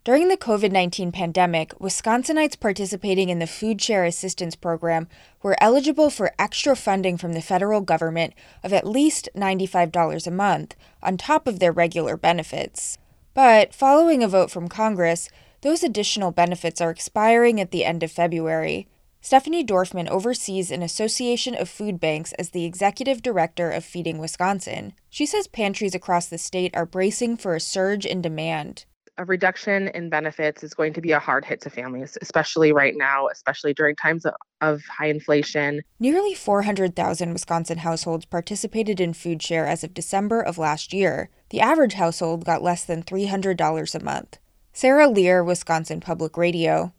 During the COVID-19 pandemic, Wisconsinites participating in the Food Share Assistance Program were eligible for extra funding from the federal government of at least $95 a month, on top of their regular benefits. But following a vote from Congress, those additional benefits are expiring at the end of February. Stephanie Dorfman oversees an association of food banks as the executive director of Feeding Wisconsin. She says pantries across the state are bracing for a surge in demand. A reduction in benefits is going to be a hard hit to families, especially right now, especially during times of high inflation. Nearly 400,000 Wisconsin households participated in Food Share as of December of last year. The average household got less than $300 a month. Sarah Lear, Wisconsin Public Radio.